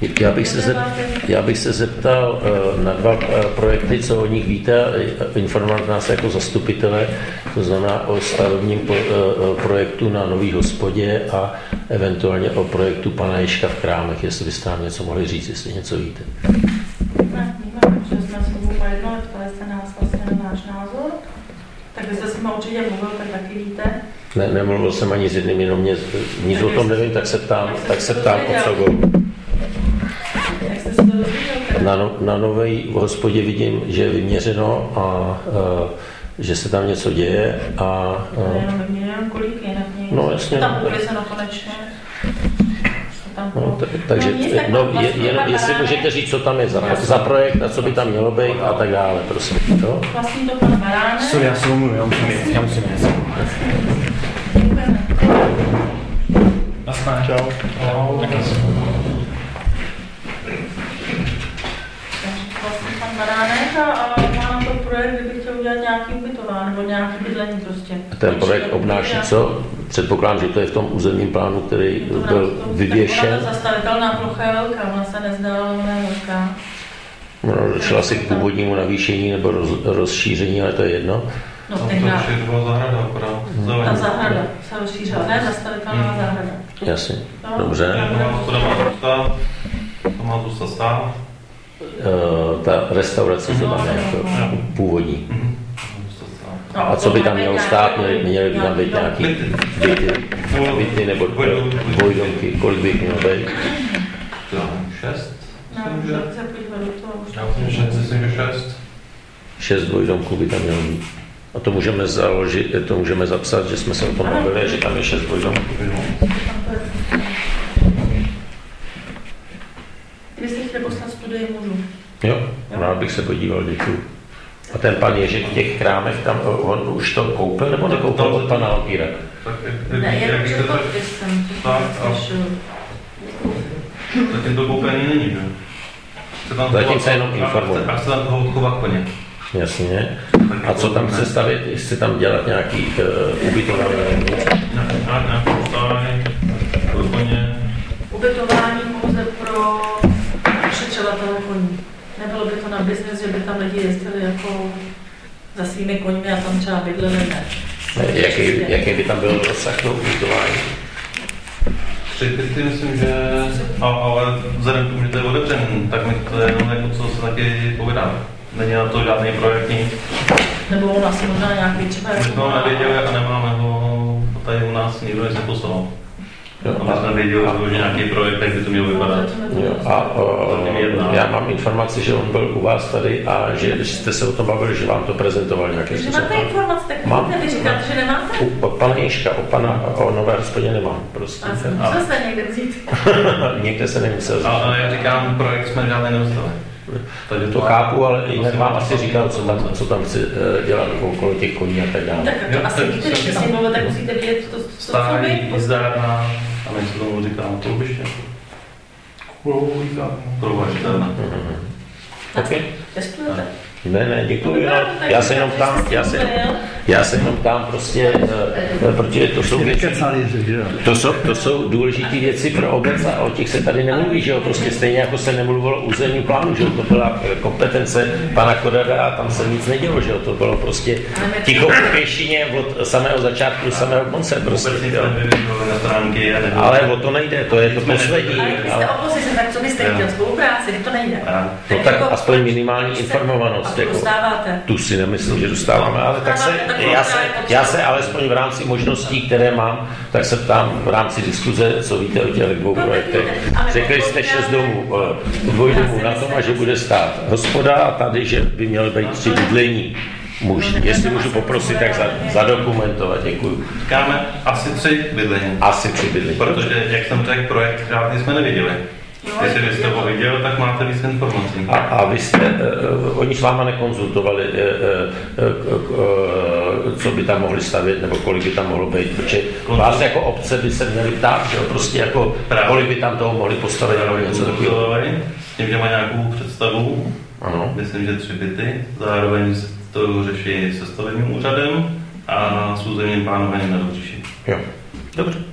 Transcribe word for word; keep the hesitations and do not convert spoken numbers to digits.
Já bych, se zeptal, já bych se zeptal na dva projekty, co o nich víte, informovat nás jako zastupitele, to znamená o stavebním projektu na Nový Hospodě a eventuálně o projektu pana Ježka v Krámech, jestli byste nám něco mohli říct, jestli něco víte. Ne, vnímám, že jsme s sebou pojednali, ptali jste nás vlastně na náš názor, tak vy jste s nimi určitě mluvil, tak taky víte. Ne, nemluvil jsem ani s jedným, jenom mě, nic o tom nevím, tak se ptám, tak se ptám o co go. Jak jste se to dozvěděl? Na, no, na Nové Hospodě vidím, že je vyměřeno a, a že se tam něco děje a... a jenom vyměřeno kolik jinak někdo. No jasně. Tam uklizeno konečně. No, t- takže no, je, jenom, jestli můžete říct, co tam je za, za projekt a co by tam mělo být a tak dále, prosím. No? Vlastní to pan Baránek. Sorry, já se omluvím, já musím jít, já musím jít. Naschle. Čau. Ahoj. Vlastní pan Baránek a, a mám to projekt, kdybych chtěl udělat nějaký ubytování nebo nějaký bydlení prostě. A ten projekt obnáší co? Předpokládám, že to je v tom územním plánu, který to byl vyvěšen. Ona zastavitelná plocha je velká, ona se nezdala, ale ona je velká. No, došlo asi k původnímu navýšení nebo roz, rozšíření, ale to je jedno. No, ten na... zahrada, akorát. Ta zahrada se rozšířila, ne zastavitelná hmm. zahrada. Jasně, no, dobře. To má zůstat, to má zůstat stát. Uh, ta restaurace, co tam je, jako původní. A co by tam mělo stát? Měly, měly by tam být nějaký byty, byty nebo dvojdomky, kolik by jich mělo být? Šest? Já myslím, že šest. Šest dvojdomků by tam mělo být. A to můžeme založit, to můžeme zapsat, že jsme se o tom bavili, že tam je šest dvojdomků. Vy jste chtěli poslat studii můžu. Jo, rád bych se podíval, děkuji. A ten pan Ježek v těch krámech, tam on už to koupil nebo nekoupil od pana Alpíra? Ne, jenom že to jsem to slyšel. Zatím to koupený není, že? Zatím se jenom informuje. A chce tam toho odchovat koně. Jasně. A co tam chce stavět? Chce tam dělat nějaký uh, ubytování? Ne, ne, postavení, pro koně. Ubytování pouze pro ošetřovatele koní. Nebylo by to na biznes, že by tam lidi jezdili jako za svými koňmi a tam třeba bydleli, ne. Jaký, jaký by tam byl rozsah toho ubytování? Tři byty, myslím, že... A, ale vzhledem k tomu, že to je otevřený, tak mi to je jenom jako, co se taky povídá. Není na to žádný projekt, nic. Nebo u nás možná nějaký třeba... My jsme ho nevěděli a nemáme ho tady u nás, nikdo nic neposlal. A my jsme věděli, že nějaký projekt, jak by to mělo vypadat. Jo, a o, já mám informaci, že on byl u vás tady a že jste se o tom bavili, že vám to prezentoval nějaký způsob. Že máte informace, tak mám, vy říkáte, že nemáte? U, od pana Ježka, o pana, o Nové Hospodě nemám prostě. A musel se někde vzít. Někde se nemusel vzít. Ale já říkám, projekt jsme žádný nedostali. Takže to chápu, ale jinak vám asi říkal, co tam, co tam chci dělat okolo těch koní a tak dále. Tak to asi víte, když jste s ním mluvil, tak musíte vidět, to, co Stájí, jízdárna, a my se tomu říkám, klubiště. Klubiště. Ok. Testujete? Ne, ne, děkuji, no, já se jenom ptám, já se, já se jenom ptám prostě, protože to jsou věci, to jsou, to jsou důležité věci pro obec a o těch se tady nemluví, že jo, prostě stejně jako se nemluvilo o územním plánu, že jo, to byla kompetence pana Kodada a tam se nic nedělo, že jo, to bylo prostě ticho v pěšině od samého začátku do samého konce, prostě, jo. Ale o to nejde, to je to poslední. Ale vy jste opozice, tak co byste chtěl, spolupráci, to nejde. No tak aspoň minimální informovanost. A dostáváte? Tu si nemyslím, že dostáváme, ale tak se, já, se, já se alespoň v rámci možností, které mám, tak se ptám v rámci diskuze, co víte o těch dvou projektech. Řekli jste šest domů, dvoj domů na tom, a že bude stát hospoda a tady, že by měly být tři bydlení. Muž, jestli můžu poprosit, tak zadokumentovat, děkuju. Říkáme asi tři bydlení. Asi tři bydlení. Protože, jak jsem řekl, projekt žádný jsme neviděli. Jestli byste ho viděl, tak máte víc informací. A, a vy jste, uh, oni s váma nekonzultovali, uh, uh, uh, uh, co by tam mohli stavět, nebo kolik by tam mohlo být, protože vás jako obce by se měli ptát, že jo, prostě jako, právě. Kolik by tam toho mohli postavit, nebo něco takového. S tím, že má nějakou představu, ano. Myslím, že tři byty, zároveň to řeší se stavebním úřadem a s územním plánováním na Dobříši. Jo, dobře.